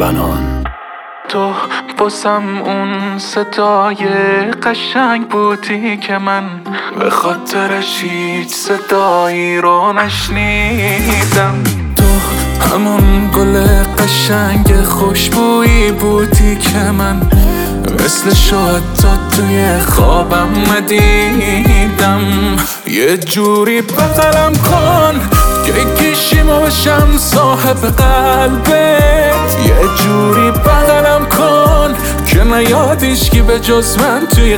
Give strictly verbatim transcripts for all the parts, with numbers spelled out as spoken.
زنان. تو باسم اون صدای قشنگ بودی که من به خاطرش هیچ صدایی رو نشنیدم. تو همون گل قشنگ خوشبویی بودی که من مثل شد تا توی خوابم ندیدم. یه جوری بغلم کن که کشیمو بشم صاحب قلبت. یه جوری بغلم کن که نیادیش کی به جز من توی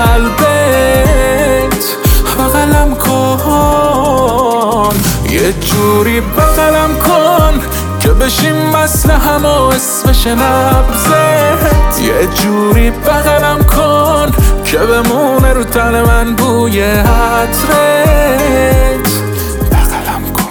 قلبت. بغلم کن یه جوری بغلم کن که بشیم مثل هم و اسمش نبزت. یه جوری بغلم کن که بمونه رو تن من بوی عطرت. بغلم کن.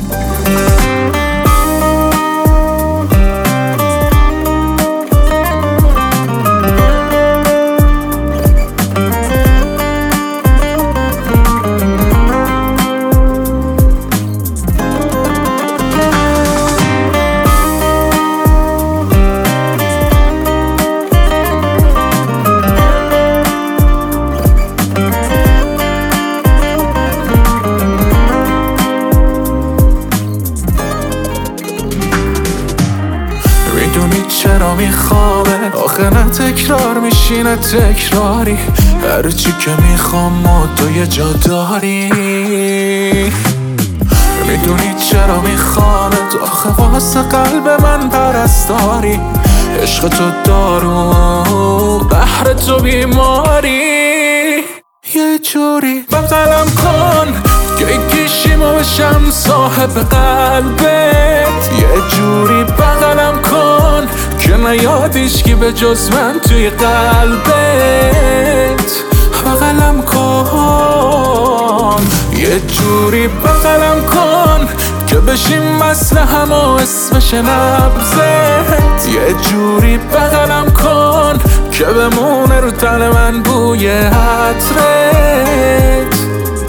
میدونی چرا میخوابه؟ آخه نه تکرار میشینه تکراری. هرچی که میخوام و تو یه جا داری. میدونی چرا میخوابه؟ آخه واسه قلب من پرستاری. عشق تو دارو، قهر تو بیماری. یه جوری بغلم کن که کشیمو بشم صاحب قلبت. یه جوری بغلم کن که نیادیش کی به جز من توی قلبت. بغلم کن یه جوری بغلم کن که بشیم مثل هم و اسمش نبزت. یه جوری بغلم کن که بمونه رو تن من بوی عطرت.